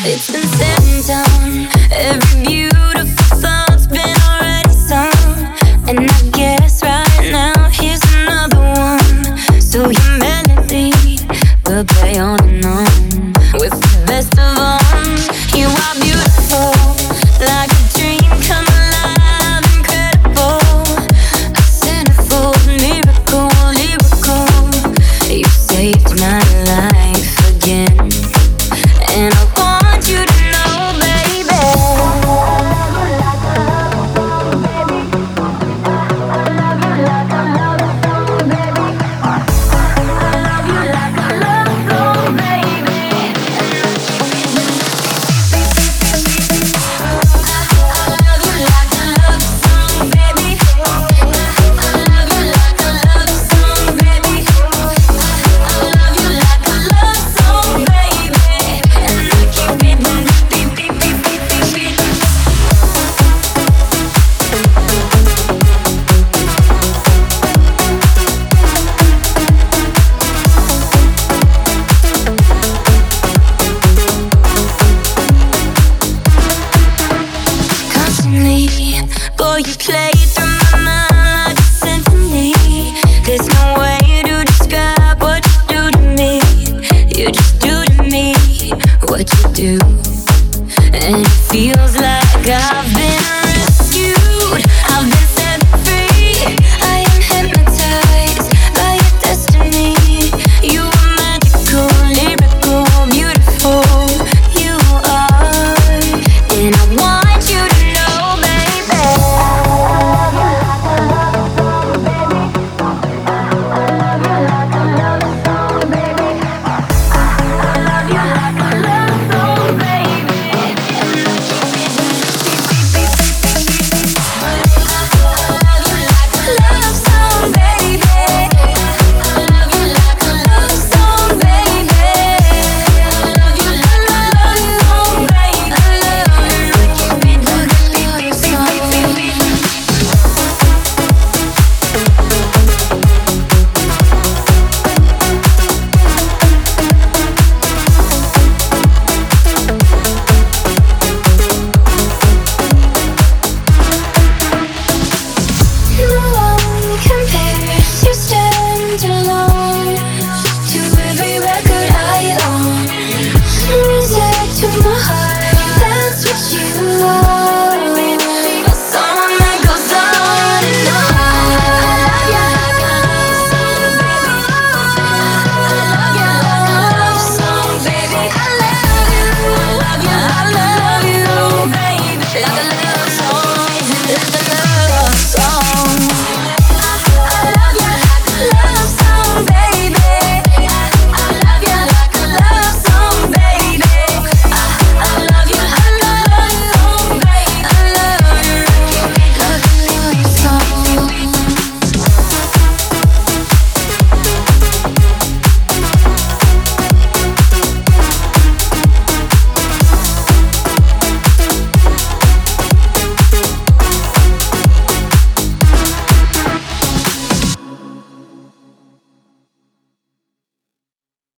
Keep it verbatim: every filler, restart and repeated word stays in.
It's been said and done. Every beautiful thought's been already sung. And I guess right now here's another one. So your melody will play on and on. With the best of all, you are beautiful, like a dream come alive, incredible. A centerfold miracle, lyrical. You saved my life.